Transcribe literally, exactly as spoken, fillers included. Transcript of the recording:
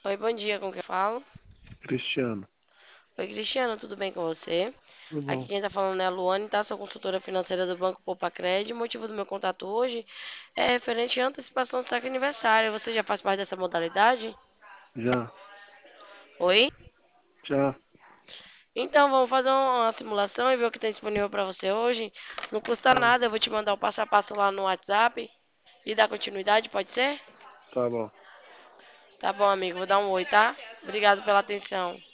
Oi, bom dia, com quem eu falo? Cristiano, Oi, Cristiano, tudo bem com você? tudo Aqui bom? quem tá falando é a Luane, tá? Sou consultora financeira do Banco Poupa Crédito. O motivo do meu contato hoje é referente à antecipação do saque aniversário. Você já faz parte dessa modalidade? Já, Oi? já, Então, vamos fazer uma simulação e ver o que tem disponível para você hoje. Não custa tá, nada, eu vou te mandar o passo a passo lá no WhatsApp e dar continuidade, pode ser? tá bom. Tá bom, amigo, vou dar um oi, tá? Obrigado pela atenção.